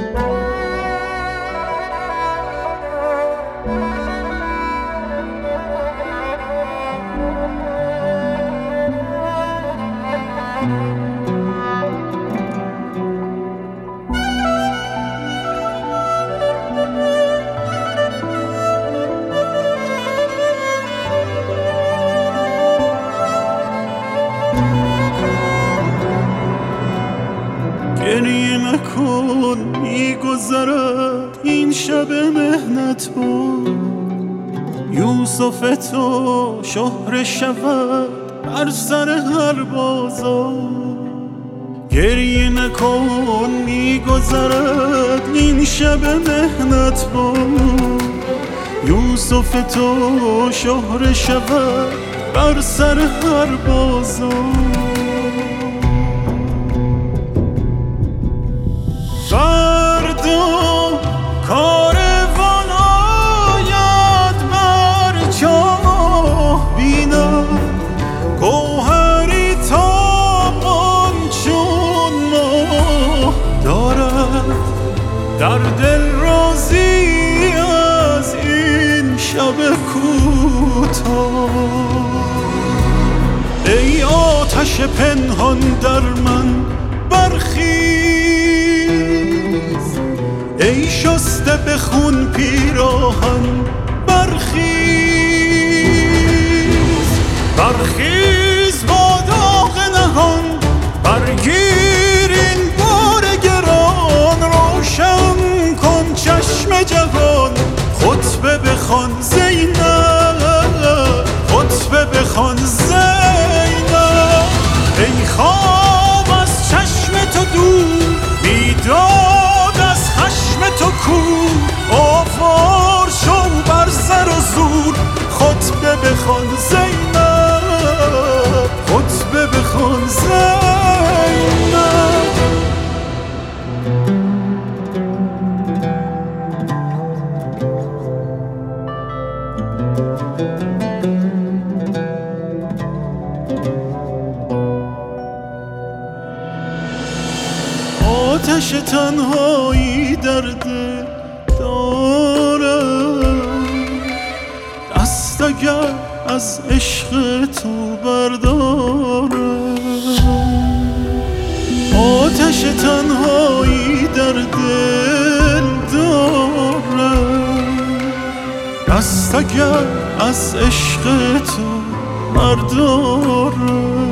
گریه نکن میگذرد این شب مهنت بود، یوسف تو شهره شود بر سر هر بازار. گریه نکن میگذرد این شب مهنت بود، یوسف تو شهره شود بر سر هر بازار. فردا کاروان آید بر چاه بینم، گوهری تابان چون ماه دارد در دل رازی از این شب کوتاه. ای آتش پنهان در من برخیز، ای شسته به خون پیراهن برخیز. برخیز با داغ نهان، برگیر این بار گران، روشن کن چشم جوان، خطبه بخوان زینب، خطبه بخوان زینب. ای خواب از چشم تو دور، بیداد از خشم تو کور، آوار شو بر سر و زور، خطبه بخوان زینب، خطبه بخوان زینب. آتش تنهایی در دل دارم، دست اگر از عشق تو بردارم. آتش تنهایی در دل دارم، دست اگر از عشق تو بردارم.